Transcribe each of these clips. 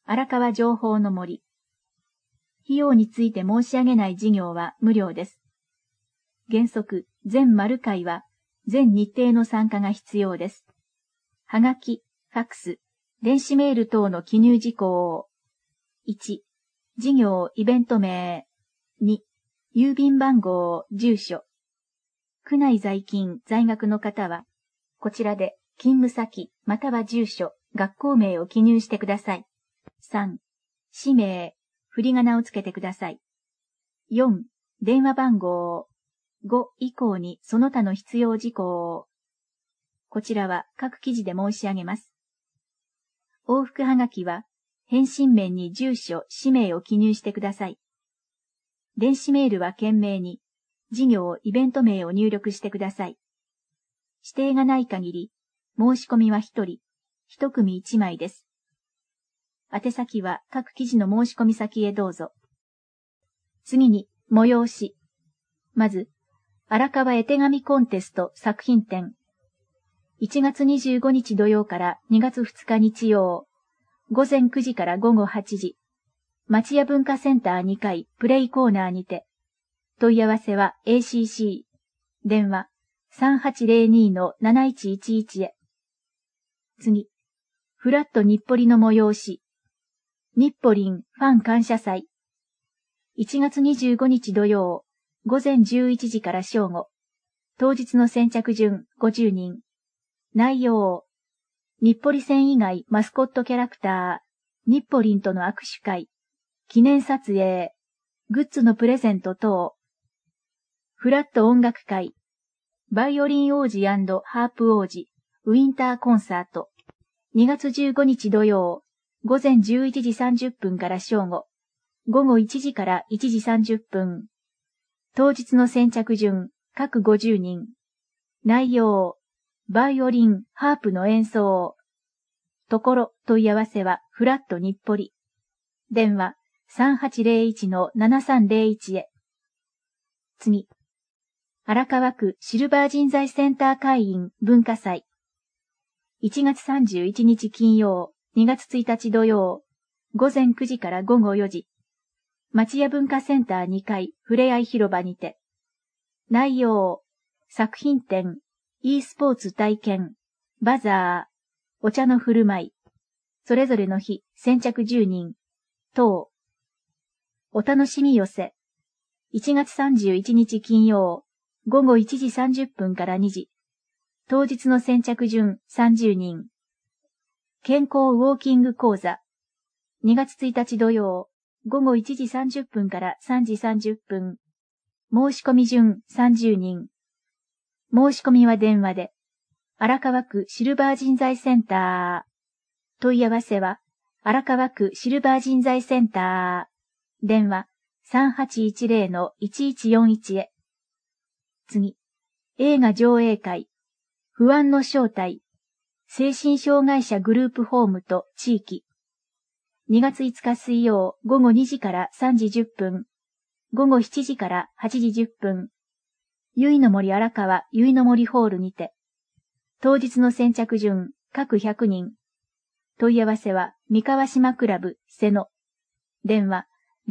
荒川情報の森。費用について申し上げない事業は無料です。原則、全丸会は、全日程の参加が必要です。はがき、ファックス、電子メール等の記入事項を。1、事業イベント名。2、郵便番号、住所。区内在勤、在学の方は、こちらで勤務先、または住所、学校名を記入してください。3、氏名、振り仮名をつけてください。4、電話番号。5以降にその他の必要事項を。こちらは各記事で申し上げます。往復はがきは、返信面に住所、氏名を記入してください。電子メールは懸命に、事業、イベント名を入力してください。指定がない限り、申し込みは1人、1組1枚です。宛先は各記事の申し込み先へどうぞ。次に、催し。まず、荒川絵手紙コンテスト作品展。1月25日土曜から2月2日日曜。午前9時から午後8時。町屋文化センター2階プレイコーナーにて。問い合わせは ACC。電話 3802-7111 へ。次。フラット日暮里の催し。日暮里ファン感謝祭。1月25日土曜。午前11時から正午。当日の先着順50人。内容。日暮里線以外マスコットキャラクター、日暮里との握手会、記念撮影、グッズのプレゼント等。フラット音楽会、バイオリン王子&ハープ王子、ウィンターコンサート。2月15日土曜、午前11時30分から正午。午後1時から1時30分。当日の先着順、各50人。内容、バイオリン、ハープの演奏。ところ、問い合わせは、フラット日暮里。電話、3801-7301 へ。次。荒川区シルバー人材センター会員文化祭。1月31日金曜、2月1日土曜。午前9時から午後4時。町屋文化センター2階ふれあい広場にて。内容、作品展、e スポーツ体験、バザー、お茶の振る舞い、それぞれの日、先着10人、等。お楽しみ寄せ。1月31日金曜、午後1時30分から2時。当日の先着順30人。健康ウォーキング講座。2月1日土曜、午後1時30分から3時30分。申し込み順30人。申し込みは電話で。荒川区シルバー人材センター。問い合わせは、荒川区シルバー人材センター。電話 3810-1141 へ。次。映画上映会。不安の正体。精神障害者グループホームと地域。2月5日水曜午後2時から3時10分。午後7時から8時10分。ゆいの森荒川ゆいの森ホールにて。当日の先着順各100人。問い合わせは三河島クラブ瀬野。電話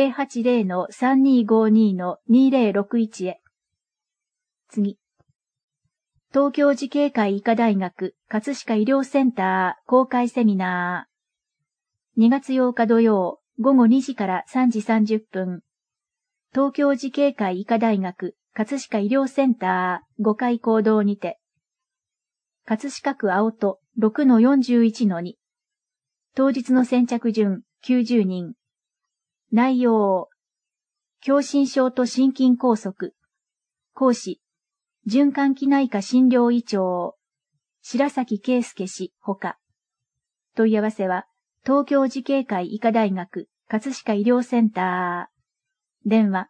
080-3252-2061 へ。次。東京慈恵会医科大学葛飾医療センター公開セミナー。2月8日土曜午後2時から3時30分。東京慈恵会医科大学葛飾医療センター5階講堂にて。葛飾区青戸 6-41-2。当日の先着順90人。内容。狭心症と心筋梗塞。講師。循環器内科診療医長。白崎圭介氏ほか。問い合わせは、東京慈恵会医科大学葛飾医療センター。電話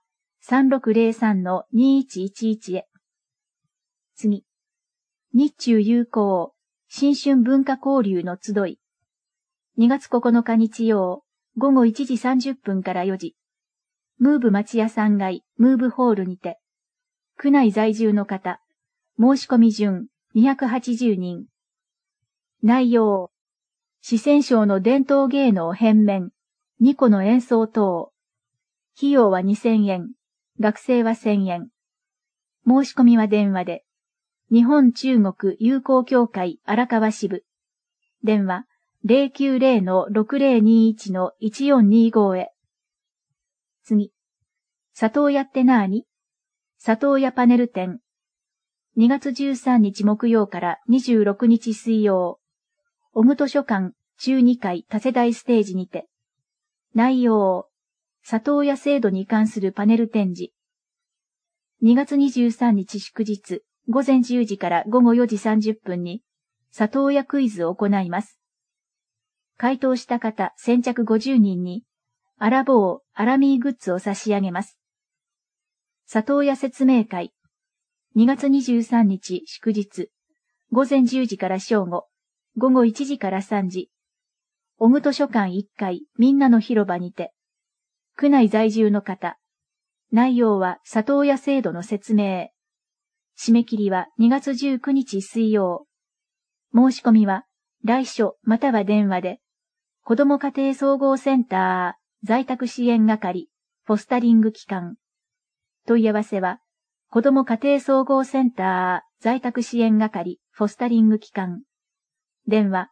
3603-2111 へ。次。日中友好新春文化交流の集い。2月9日日曜午後1時30分から4時。ムーブ町屋3階ムーブホールにて。区内在住の方。申し込み順280人。内容。 四川省の伝統芸能変面、2個の演奏等。費用は2000円。学生は1000円。申し込みは電話で。日本中国友好協会荒川支部。電話 090-6021-1425 へ。次。里親ってなーに？里親パネル展。2月13日木曜から26日水曜。小具図書館中2階多世代ステージにて。内容。里親制度に関するパネル展示。2月23日祝日、午前10時から午後4時30分に、里親クイズを行います。回答した方先着50人に、アラボー、アラミーグッズを差し上げます。里親説明会。2月23日祝日、午前10時から正午、午後1時から3時。小具図書館1階みんなの広場にて。区内在住の方。内容は里親制度の説明。締め切りは2月19日水曜。申し込みは来所または電話で、子ども家庭総合センター在宅支援係ポスタリング機関。問い合わせは、子ども家庭総合センター在宅支援係ポスタリング機関。電話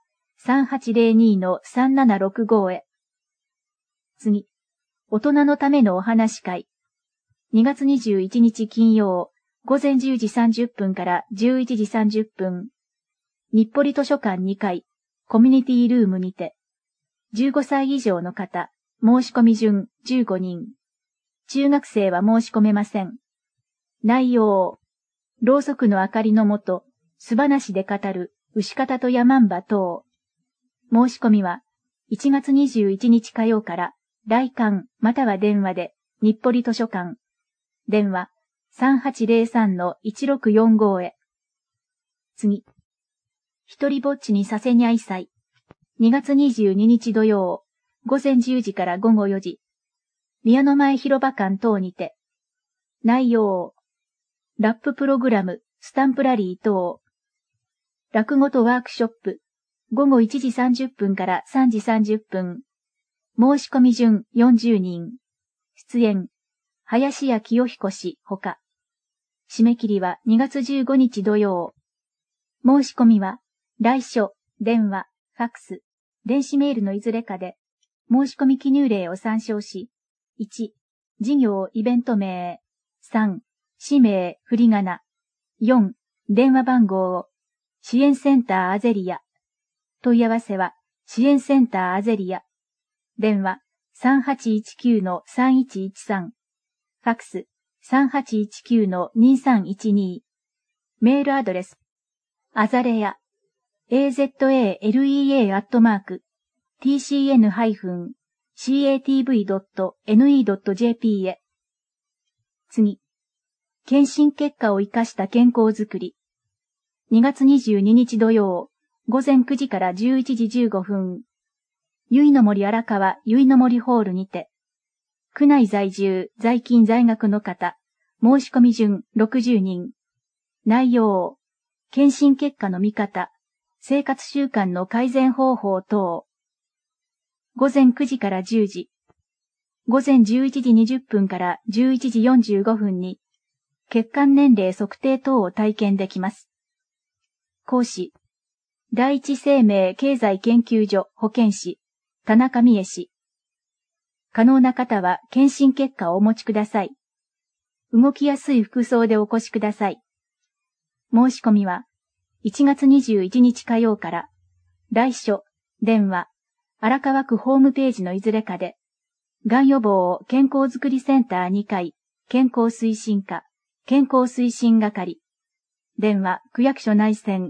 3802-3765 へ。次。大人のためのお話会。2月21日金曜、午前10時30分から11時30分。日暮里図書館2階、コミュニティルームにて。15歳以上の方、申し込み順15人。中学生は申し込めません。内容。ろうそくの明かりのもと、素話で語る、牛方と山んば等。申し込みは、1月21日火曜から、来館または電話で、日暮里図書館。電話、3803-1645 へ。次。一人ぼっちにさせにゃい祭。2月22日土曜、午前10時から午後4時。宮の前広場館等にて。内容。ラッププログラム、スタンプラリー等。落語とワークショップ。午後1時30分から3時30分。申し込み順40人。出演。林家清彦氏ほか。締め切りは2月15日土曜。申し込みは、来所、電話、ファックス、電子メールのいずれかで、申し込み記入例を参照し、1、事業イベント名、3、氏名、振り仮名、4、電話番号、支援センターアゼリア。問い合わせは、支援センターアゼリア。電話、3819-3113。ファックス、3819-2312。メールアドレス、アザレア、azalea@tcn-catv.ne.jp へ。次。検診結果を生かした健康づくり。2月22日土曜、午前9時から11時15分。ゆいの森荒川ゆいの森ホールにて。区内在住、在勤在学の方、申し込み順60人。内容。検診結果の見方、生活習慣の改善方法等。午前9時から10時。午前11時20分から11時45分に、血管年齢測定等を体験できます。講師、第一生命経済研究所保健師、田中美恵氏。可能な方は検診結果をお持ちください。動きやすい服装でお越しください。申し込みは、1月21日火曜から、来所、電話、荒川区ホームページのいずれかで、がん予防健康づくりセンター2階、健康推進課、健康推進係。電話、区役所内線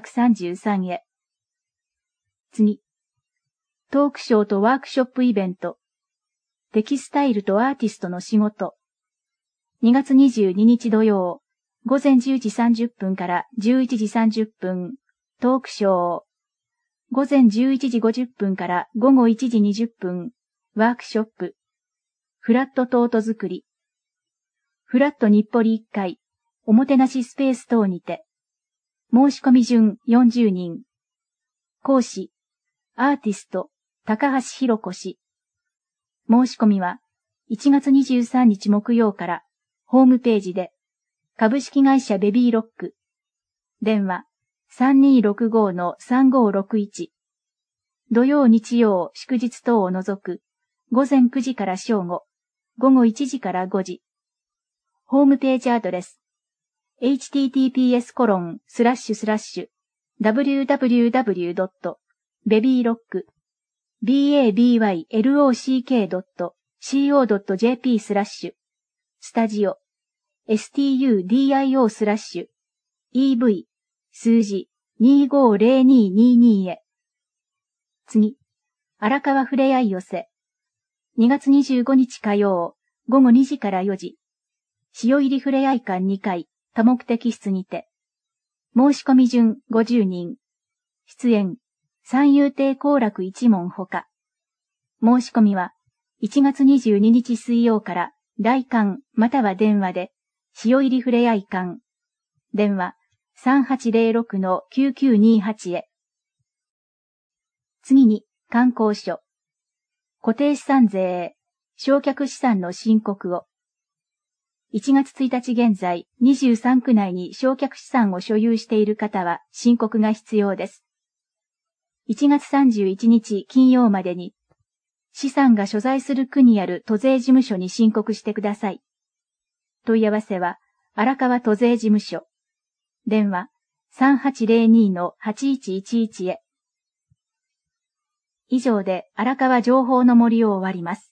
433へ。次。トークショーとワークショップイベント。テキスタイルとアーティストの仕事。2月22日土曜、午前10時30分から11時30分、トークショー。午前11時50分から午後1時20分、ワークショップ。フラットトート作り。フラット日暮里1階、おもてなしスペース等にて。申し込み順40人。講師、 アーティスト、高橋弘子氏。申し込みは、1月23日木曜から、ホームページで、株式会社ベビーロック。電話、3265-3561。土曜日曜祝日等を除く、午前9時から正午、午後1時から5時。ホームページアドレス、https://www.babylock.co.jp/ スタジオ、studio/ev 数字250222へ。次、荒川ふれあい寄せ。2月25日火曜、午後2時から4時。潮入りふれあい館2階、多目的室にて。申し込み順50人。出演、三遊亭好楽一門ほか。申し込みは、1月22日水曜から、来館または電話で、潮入りふれあい館。電話、3806-9928へ。次に、観光所。固定資産税、償却資産の申告を。1月1日現在、23区内に償却資産を所有している方は申告が必要です。1月31日金曜までに、資産が所在する区にある都税事務所に申告してください。問い合わせは、荒川都税事務所。電話、3802-8111へ。以上で荒川情報の森を終わります。